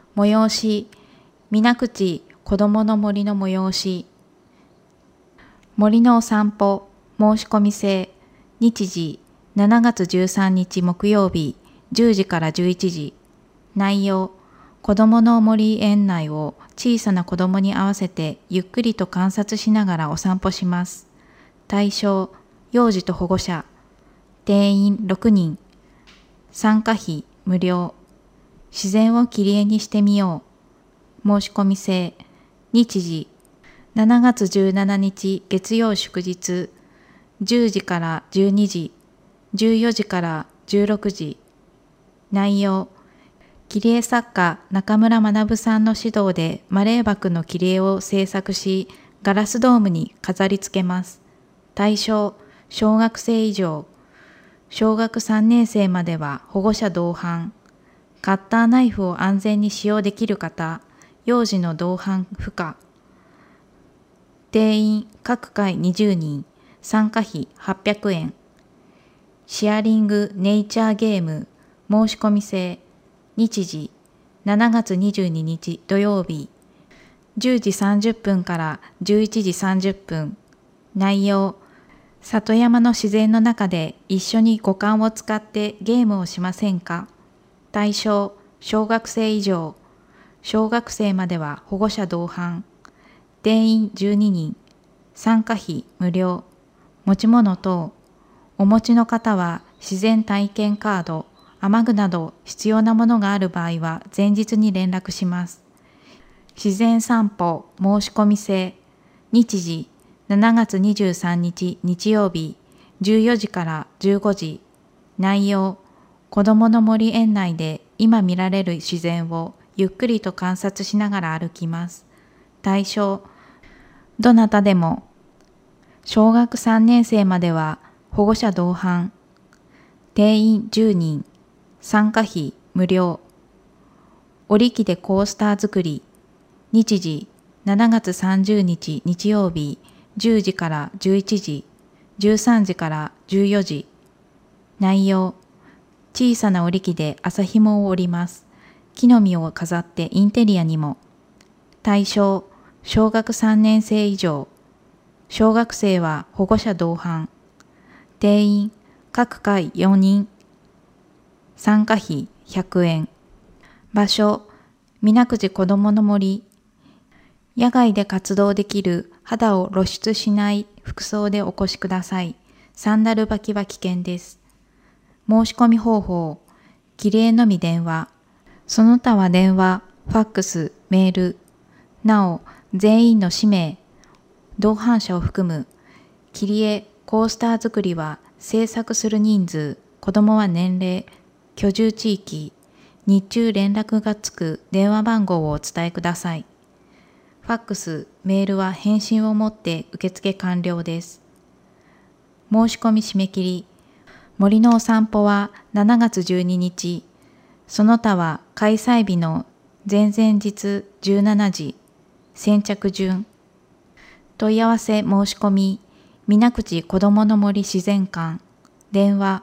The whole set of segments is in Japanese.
催し、水口こどもの森の催し。森のお散歩、申し込み制。日時、7月13日木曜日、10時から11時。内容、子どもの森園内を小さな子どもに合わせてゆっくりと観察しながらお散歩します。対象、幼児と保護者。定員6人。参加費無料。自然を切り絵にしてみよう。申し込み制。日時、7月17日月曜祝日、10時から12時、14時から16時。内容、切り絵作家中村学さんの指導でマレーバクの切り絵を制作し、ガラスドームに飾り付けます。対象、小学生以上。小学3年生までは保護者同伴。カッターナイフを安全に使用できる方、幼児の同伴不可。定員各回20人、参加費800円。シェアリングネイチャーゲーム、申し込み制。日時、7月22日土曜日、10時30分から11時30分。内容、里山の自然の中で一緒に五感を使ってゲームをしませんか？対象、小学生以上。小学生までは保護者同伴。定員12人。参加費無料。持ち物等。お持ちの方は自然体験カード、雨具など必要なものがある場合は前日に連絡します。自然散歩申し込み制。日時、7月23日日曜日、14時から15時。内容、子どもの森園内で今見られる自然をゆっくりと観察しながら歩きます。対象、どなたでも。小学3年生までは保護者同伴。定員10人。参加費無料。折り機でコースター作り。日時、7月30日日曜日、10時から11時、13時から14時。内容、小さな折り機で麻紐を折ります。木の実を飾ってインテリアにも。対象、小学3年生以上。小学生は保護者同伴。定員、各回4人。参加費100円。場所、水口こどもの森。野外で活動できる肌を露出しない服装でお越しください。サンダル履きは危険です。申し込み方法、切り絵のみ電話。その他は電話、ファックス、メール。なお、全員の氏名、同伴者を含む、切り絵、コースター作りは制作する人数、子供は年齢、居住地域、日中連絡がつく電話番号をお伝えください。ファックス、メールは返信をもって受付完了です。申し込み締め切り。森のお散歩は7月12日。その他は開催日の前々日17時。先着順。問い合わせ申し込み。水口こどもの森自然館。電話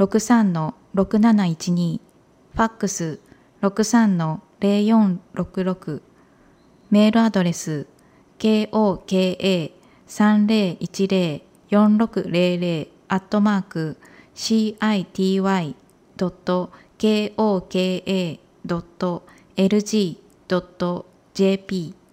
63-6712。ファックス 63-0466。メールアドレス koka.city.koka.lg.jp